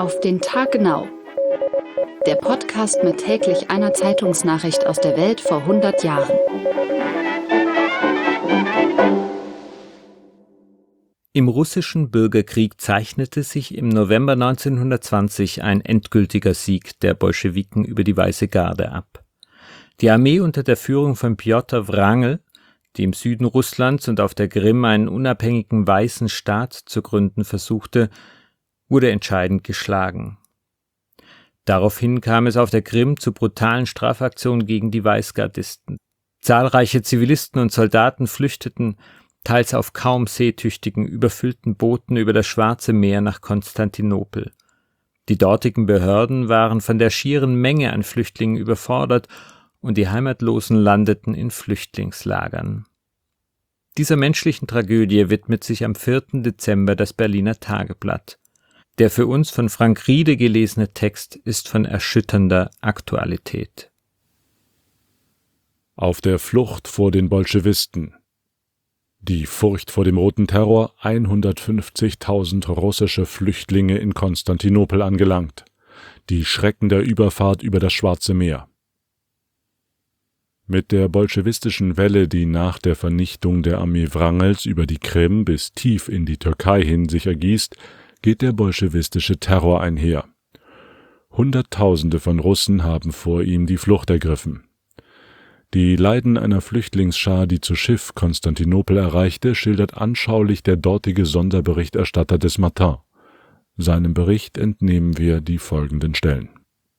Auf den Tag genau. Der Podcast mit täglich einer Zeitungsnachricht aus der Welt vor 100 Jahren. Im russischen Bürgerkrieg zeichnete sich im November 1920 ein endgültiger Sieg der Bolschewiken über die Weiße Garde ab. Die Armee unter der Führung von Pjotr Wrangel, die im Süden Russlands und auf der Krim einen unabhängigen weißen Staat zu gründen versuchte, wurde entscheidend geschlagen. Daraufhin kam es auf der Krim zu brutalen Strafaktionen gegen die Weißgardisten. Zahlreiche Zivilisten und Soldaten flüchteten, teils auf kaum seetüchtigen, überfüllten Booten über das Schwarze Meer nach Konstantinopel. Die dortigen Behörden waren von der schieren Menge an Flüchtlingen überfordert und die Heimatlosen landeten in Flüchtlingslagern. Dieser menschlichen Tragödie widmet sich am 4. Dezember das Berliner Tageblatt. Der für uns von Frank Riede gelesene Text ist von erschütternder Aktualität. Auf der Flucht vor den Bolschewisten. Die Furcht vor dem Roten Terror, 150.000 russische Flüchtlinge in Konstantinopel angelangt. Die Schrecken der Überfahrt über das Schwarze Meer. Mit der bolschewistischen Welle, die nach der Vernichtung der Armee Wrangels über die Krim bis tief in die Türkei hin sich ergießt, geht der bolschewistische Terror einher. Hunderttausende von Russen haben vor ihm die Flucht ergriffen. Die Leiden einer Flüchtlingsschar, die zu Schiff Konstantinopel erreichte, schildert anschaulich der dortige Sonderberichterstatter des Matin. Seinem Bericht entnehmen wir die folgenden Stellen.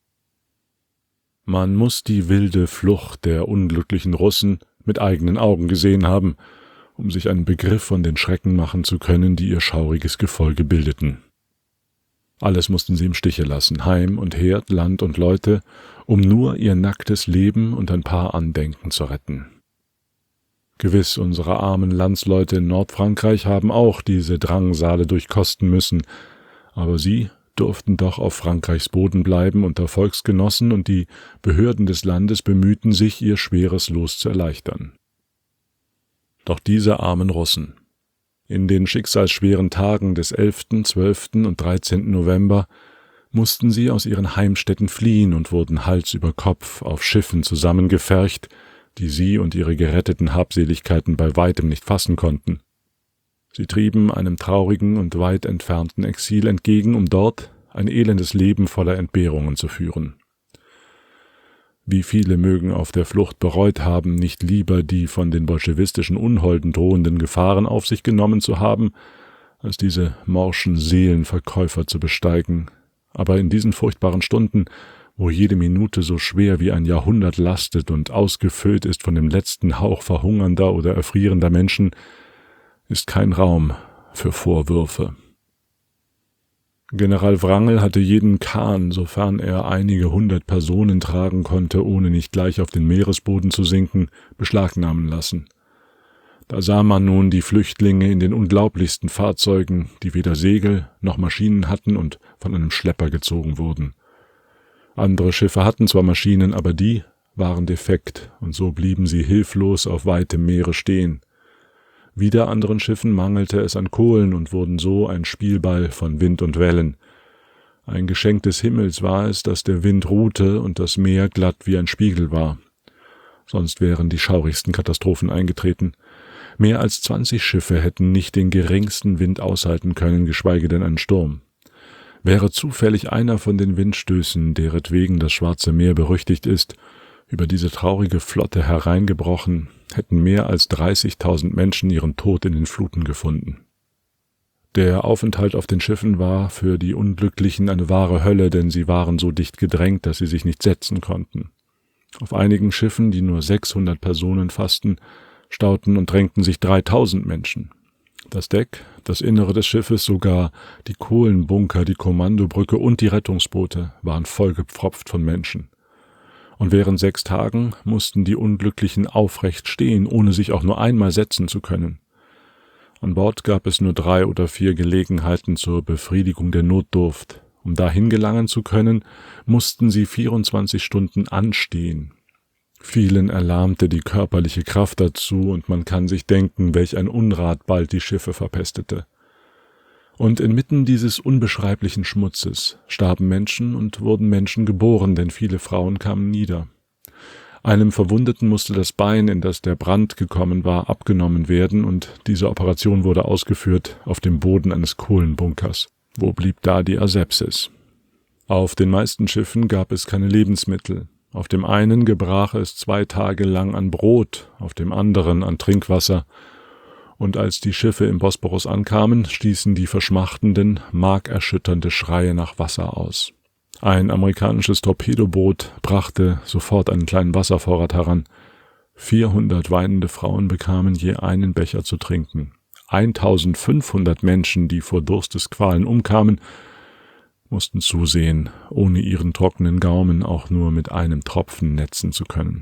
Man muss die wilde Flucht der unglücklichen Russen mit eigenen Augen gesehen haben, um sich einen Begriff von den Schrecken machen zu können, die ihr schauriges Gefolge bildeten. Alles mussten sie im Stiche lassen, Heim und Herd, Land und Leute, um nur ihr nacktes Leben und ein paar Andenken zu retten. Gewiss, unsere armen Landsleute in Nordfrankreich haben auch diese Drangsale durchkosten müssen, aber sie durften doch auf Frankreichs Boden bleiben unter Volksgenossen, und die Behörden des Landes bemühten sich, ihr schweres Los zu erleichtern. Doch diese armen Russen. In den schicksalsschweren Tagen des 11., 12. und 13. November mussten sie aus ihren Heimstätten fliehen und wurden Hals über Kopf auf Schiffen zusammengefercht, die sie und ihre geretteten Habseligkeiten bei weitem nicht fassen konnten. Sie trieben einem traurigen und weit entfernten Exil entgegen, um dort ein elendes Leben voller Entbehrungen zu führen. Wie viele mögen auf der Flucht bereut haben, nicht lieber die von den bolschewistischen Unholden drohenden Gefahren auf sich genommen zu haben, als diese morschen Seelenverkäufer zu besteigen. Aber in diesen furchtbaren Stunden, wo jede Minute so schwer wie ein Jahrhundert lastet und ausgefüllt ist von dem letzten Hauch verhungernder oder erfrierender Menschen, ist kein Raum für Vorwürfe. General Wrangel hatte jeden Kahn, sofern er einige 100 Personen tragen konnte, ohne nicht gleich auf den Meeresboden zu sinken, beschlagnahmen lassen. Da sah man nun die Flüchtlinge in den unglaublichsten Fahrzeugen, die weder Segel noch Maschinen hatten und von einem Schlepper gezogen wurden. Andere Schiffe hatten zwar Maschinen, aber die waren defekt, und so blieben sie hilflos auf weitem Meere stehen. Wieder anderen Schiffen mangelte es an Kohlen und wurden so ein Spielball von Wind und Wellen. Ein Geschenk des Himmels war es, dass der Wind ruhte und das Meer glatt wie ein Spiegel war. Sonst wären die schaurigsten Katastrophen eingetreten. Mehr als 20 Schiffe hätten nicht den geringsten Wind aushalten können, geschweige denn einen Sturm. Wäre zufällig einer von den Windstößen, deretwegen das Schwarze Meer berüchtigt ist, über diese traurige Flotte hereingebrochen, hätten mehr als 30.000 Menschen ihren Tod in den Fluten gefunden. Der Aufenthalt auf den Schiffen war für die Unglücklichen eine wahre Hölle, denn sie waren so dicht gedrängt, dass sie sich nicht setzen konnten. Auf einigen Schiffen, die nur 600 Personen fassten, stauten und drängten sich 3.000 Menschen. Das Deck, das Innere des Schiffes, sogar die Kohlenbunker, die Kommandobrücke und die Rettungsboote waren vollgepfropft von Menschen. Und während 6 Tagen mussten die Unglücklichen aufrecht stehen, ohne sich auch nur einmal setzen zu können. An Bord gab es nur 3 oder 4 Gelegenheiten zur Befriedigung der Notdurft. Um dahin gelangen zu können, mussten sie 24 Stunden anstehen. Vielen erlahmte die körperliche Kraft dazu, und man kann sich denken, welch ein Unrat bald die Schiffe verpestete. Und inmitten dieses unbeschreiblichen Schmutzes starben Menschen und wurden Menschen geboren, denn viele Frauen kamen nieder. Einem Verwundeten musste das Bein, in das der Brand gekommen war, abgenommen werden, und diese Operation wurde ausgeführt auf dem Boden eines Kohlenbunkers. Wo blieb da die Asepsis? Auf den meisten Schiffen gab es keine Lebensmittel. Auf dem einen gebrach es 2 Tage lang an Brot, auf dem anderen an Trinkwasser. Und als die Schiffe im Bosporus ankamen, stießen die Verschmachtenden markerschütternde Schreie nach Wasser aus. Ein amerikanisches Torpedoboot brachte sofort einen kleinen Wasservorrat heran. 400 weinende Frauen bekamen je einen Becher zu trinken. 1500 Menschen, die vor Durstesqualen umkamen, mussten zusehen, ohne ihren trockenen Gaumen auch nur mit einem Tropfen netzen zu können.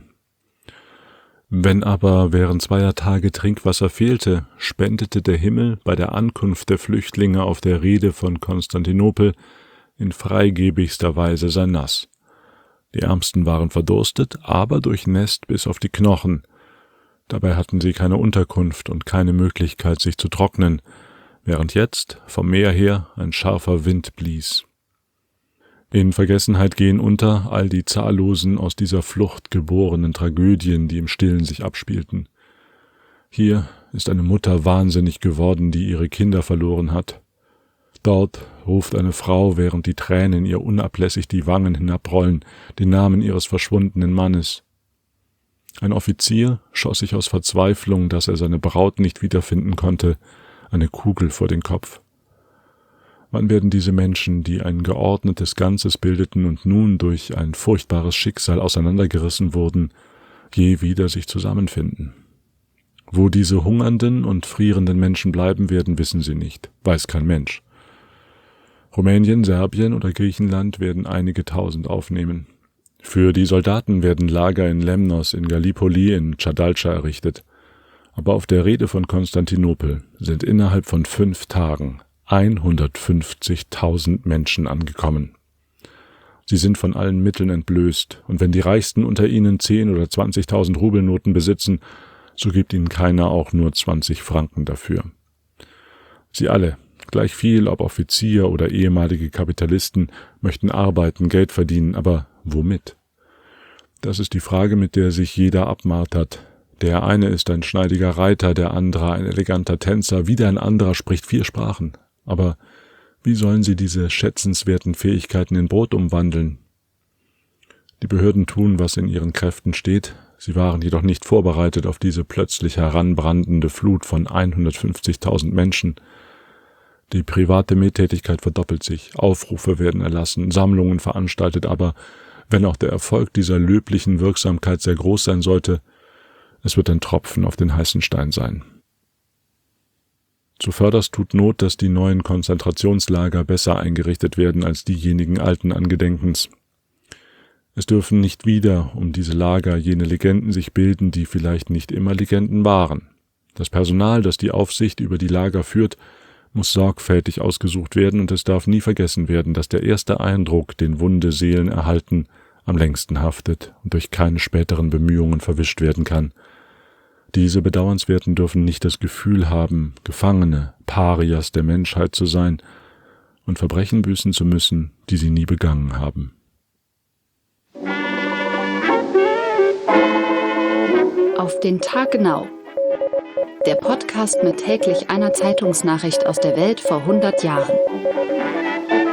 Wenn aber während 2 Tage Trinkwasser fehlte, spendete der Himmel bei der Ankunft der Flüchtlinge auf der Reede von Konstantinopel in freigebigster Weise sein Nass. Die Ärmsten waren verdurstet, aber durchnässt bis auf die Knochen. Dabei hatten sie keine Unterkunft und keine Möglichkeit, sich zu trocknen, während jetzt vom Meer her ein scharfer Wind blies. In Vergessenheit gehen unter all die zahllosen aus dieser Flucht geborenen Tragödien, die im Stillen sich abspielten. Hier ist eine Mutter wahnsinnig geworden, die ihre Kinder verloren hat. Dort ruft eine Frau, während die Tränen ihr unablässig die Wangen hinabrollen, den Namen ihres verschwundenen Mannes. Ein Offizier schoss sich aus Verzweiflung, dass er seine Braut nicht wiederfinden konnte, eine Kugel vor den Kopf. Wann werden diese Menschen, die ein geordnetes Ganzes bildeten und nun durch ein furchtbares Schicksal auseinandergerissen wurden, je wieder sich zusammenfinden? Wo diese hungernden und frierenden Menschen bleiben werden, wissen sie nicht, weiß kein Mensch. Rumänien, Serbien oder Griechenland werden einige Tausend aufnehmen. Für die Soldaten werden Lager in Lemnos, in Gallipoli, in Chadalcha errichtet. Aber auf der Reede von Konstantinopel sind innerhalb von 5 Tagen 150.000 Menschen angekommen. Sie sind von allen Mitteln entblößt, und wenn die Reichsten unter ihnen 10.000 oder 20.000 Rubelnoten besitzen, so gibt ihnen keiner auch nur 20 Franken dafür. Sie alle, gleich viel, ob Offizier oder ehemalige Kapitalisten, möchten arbeiten, Geld verdienen, aber womit? Das ist die Frage, mit der sich jeder abmartert. Der eine ist ein schneidiger Reiter, der andere ein eleganter Tänzer, wieder ein anderer spricht 4 Sprachen. Aber wie sollen sie diese schätzenswerten Fähigkeiten in Brot umwandeln? Die Behörden tun, was in ihren Kräften steht. Sie waren jedoch nicht vorbereitet auf diese plötzlich heranbrandende Flut von 150.000 Menschen. Die private Mittätigkeit verdoppelt sich, Aufrufe werden erlassen, Sammlungen veranstaltet, aber wenn auch der Erfolg dieser löblichen Wirksamkeit sehr groß sein sollte, es wird ein Tropfen auf den heißen Stein sein. Zuvörderst tut Not, dass die neuen Konzentrationslager besser eingerichtet werden als diejenigen alten Angedenkens. Es dürfen nicht wieder um diese Lager jene Legenden sich bilden, die vielleicht nicht immer Legenden waren. Das Personal, das die Aufsicht über die Lager führt, muss sorgfältig ausgesucht werden, und es darf nie vergessen werden, dass der erste Eindruck, den wunde Seelen erhalten, am längsten haftet und durch keine späteren Bemühungen verwischt werden kann. Diese Bedauernswerten dürfen nicht das Gefühl haben, Gefangene, Parias der Menschheit zu sein und Verbrechen büßen zu müssen, die sie nie begangen haben. Auf den Tag genau. Der Podcast mit täglich einer Zeitungsnachricht aus der Welt vor 100 Jahren.